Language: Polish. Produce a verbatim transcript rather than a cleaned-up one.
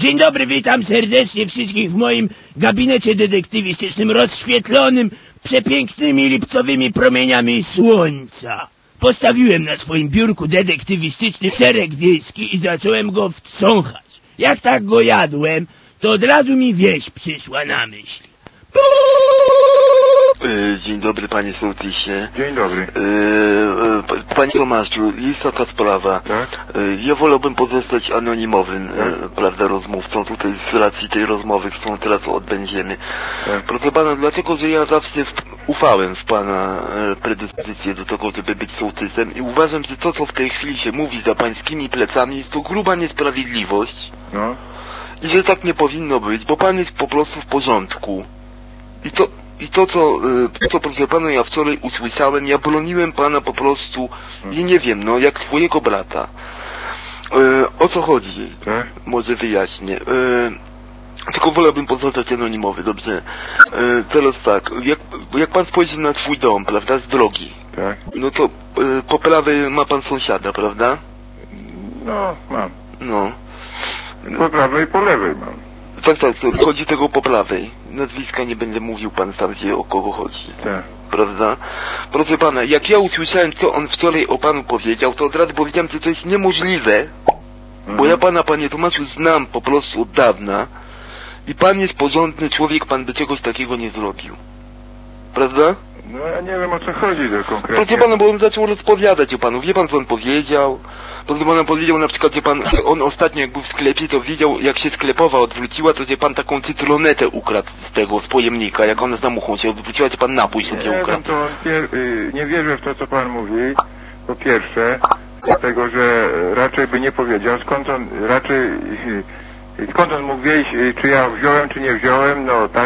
Dzień dobry, witam serdecznie wszystkich w moim gabinecie detektywistycznym rozświetlonym przepięknymi lipcowymi promieniami słońca. Postawiłem na swoim biurku detektywistycznym serek wiejski i zacząłem go wtrząchać. Jak tak go jadłem, to od razu mi wieś przyszła na myśl. Yy, dzień dobry, panie sołtysie. Dzień dobry. Yy, yy, panie Tomaszu, jest taka sprawa. Tak? Yy, ja wolałbym pozostać anonimowym, Tak? yy, prawda, rozmówcą. Tutaj z racji tej rozmowy, którą teraz odbędziemy. Tak. Proszę pana, dlatego, że ja zawsze w, ufałem w pana yy, predyspozycję do tego, żeby być sołtysem i uważam, że to, co w tej chwili się mówi za pańskimi plecami, jest to gruba niesprawiedliwość. No. I że tak nie powinno być, bo pan jest po prostu w porządku. I to... I to co, to, co proszę pana, ja wczoraj usłyszałem, ja broniłem pana po prostu, i nie wiem, no, jak swojego brata. E, o co chodzi? Tak? Może wyjaśnię. E, tylko wolałbym pozostać anonimowy, dobrze? E, teraz tak, jak, jak pan spojrzy na swój dom, prawda, z drogi, Tak? no to e, po prawej ma pan sąsiada, prawda? No, mam. No. Po prawej i po lewej mam. Tak, tak, chodzi tego po prawej. Nazwiska nie będę mówił, pan sam wie, o kogo chodzi. Tak. Prawda? Proszę pana, jak ja usłyszałem, co on wczoraj o panu powiedział, to od razu powiedziałem, że to jest niemożliwe, Mhm. bo ja pana, panie Tomaszu, znam po prostu od dawna i pan jest porządny człowiek, pan by czegoś takiego nie zrobił. Prawda? No ja nie wiem, o co chodzi to konkretnie. Proszę pana, bo on zaczął rozpowiadać o panu. Wie pan, co on powiedział? Proszę pana, powiedział na przykład, że pan, on ostatnio jak był w sklepie, to widział, jak się sklepowa odwróciła, to że pan taką cytronetę ukradł z tego, z pojemnika, jak ona za muchą się odwróciła, to pan napój Nie sobie wiem, ukradł. to on pier... y, nie wierzę w to, co pan mówi. Po pierwsze, dlatego, że raczej by nie powiedział, skąd on, raczej, y, skąd on mógł wiedzieć, y, czy ja wziąłem, czy nie wziąłem, no tak.